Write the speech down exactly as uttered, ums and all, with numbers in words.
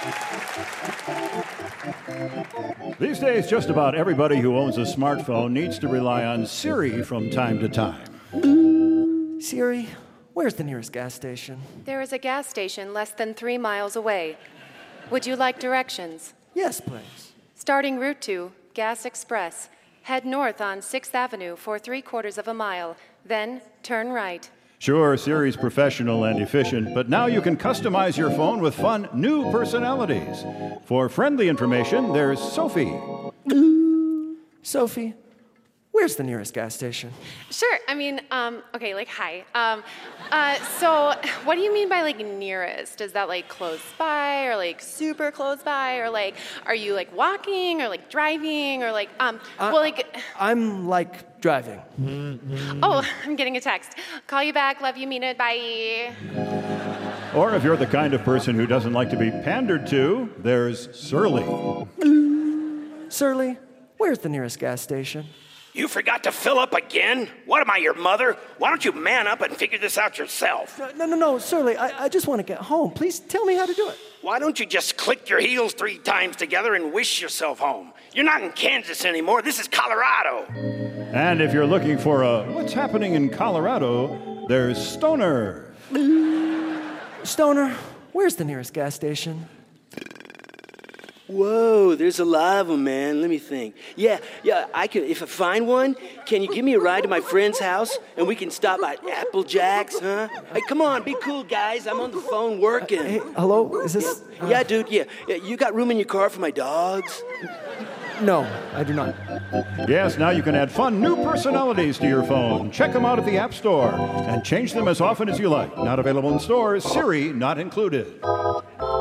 These days, just about everybody who owns a smartphone needs to rely on Siri from time to time. Siri, where's the nearest gas station? There is a gas station less than three miles away. Would you like directions? Yes, please. Starting Route two, Gas Express. Head north on sixth Avenue for three quarters of a mile. Then turn right. Sure, Siri's professional and efficient, but now you can customize your phone with fun new personalities. For friendly information, there's Sophie. Sophie, where's the nearest gas station? Sure. I mean, um, okay, like, hi. Um, uh, so what do you mean by, like, nearest? Is that, like, close by or, like, super close by? Or, like, are you, like, walking or, like, driving or, like, um, Uh, well, like... I'm, like, driving. Oh, I'm getting a text. Call you back. Love you, mean it. Bye. Or if you're the kind of person who doesn't like to be pandered to, there's Surly. Surly, where's the nearest gas station? You forgot to fill up again? What am I, your mother? Why don't you man up and figure this out yourself? No, no, no, no, Surly, I, I just want to get home. Please tell me how to do it. Why don't you just click your heels three times together and wish yourself home? You're not in Kansas anymore. This is Colorado. And if you're looking for a what's happening in Colorado, there's Stoner. Stoner, where's the nearest gas station? Whoa, there's a lot of them, man. Let me think. Yeah, yeah, I can. If I find one, can you give me a ride to my friend's house and we can stop by Applejack's, huh? Hey, come on, be cool, guys. I'm on the phone working. Hey, hello? Is this... Uh... Yeah, dude, yeah. yeah. You got room in your car for my dogs? No, I do not. Yes, now you can add fun new personalities to your phone. Check them out at the App Store and change them as often as you like. Not available in stores, Siri not included.